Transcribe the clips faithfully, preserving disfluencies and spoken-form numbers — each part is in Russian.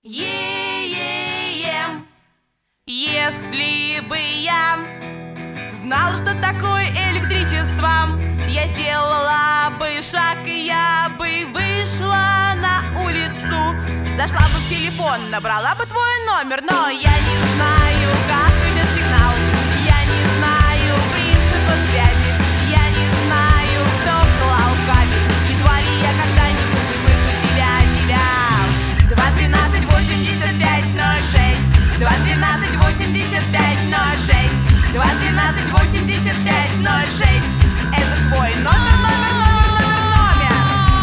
Е-е-е, если бы я знал, что такое электричество, я сделала бы шаг, и я бы вышла на улицу. Зашла бы в телефон, набрала бы твой номер, но я не знаю, как идет сигнал. Я не знаю принципа связи. Я не знаю, кто клал кабель. Едва ли я когда-нибудь слышу тебя, тебя. Два тринадцать восемьдесят пять ноль шесть. Два тринадцать восемьдесят пять ноль шесть. Два тринадцать восемьдесят пять ноль шесть. Это твой номер, номер, номер, номер, номер.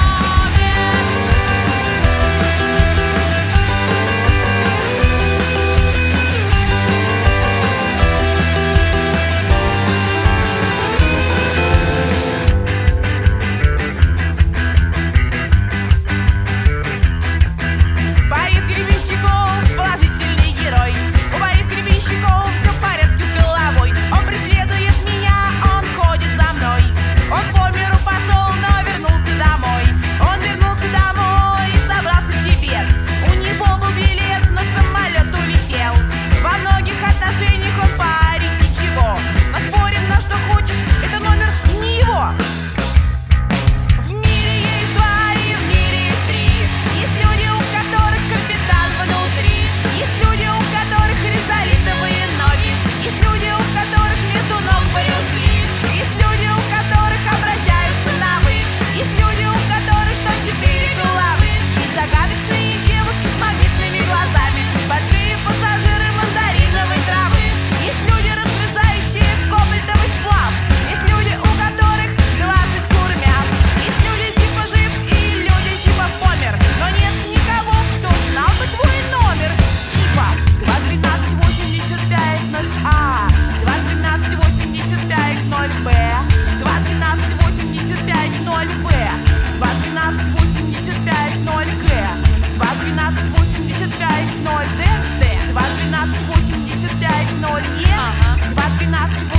Борис Гребенщиков, положительный герой. У Бориса Гребенщикова все в порядке с головой. Он преследует меня, он ходит за мной. Он по миру пошел, но вернулся домой. Он вернулся домой и собрался в Тибет. У него был билет, но самолет улетел. Во многих отношениях он парень ничего. Но спорим на что хочешь, это номер не его. В мире есть два и в мире есть три. Есть люди, у которых капитан внутри. Есть люди, у которых ризолитовые ноги. Есть люди, у которых между ног Брюс Ли. Есть люди, у которых обращаются на «вы». Есть люди, у которых сто четыре головы. Есть загадочные девушки с магнитными глазами. Большие пассажиры мандариновой травы. Есть люди, разгрызающие кобальтовый сплав. Есть люди, у которых двадцать курмят. Есть люди типа жив и люди типа помер. Но нет никого, кто знал бы твой номер. Типа два тринадцать восемьдесят пять ноль А, два тринадцать восемьдесят пять ноль Б, два тринадцать восемьдесят пять ноль В, два тринадцать восемьдесят пять ноль Г, два тринадцать восемьдесят пять ноль Д, два тринадцать восемьдесят пять ноль Е, два тринадцать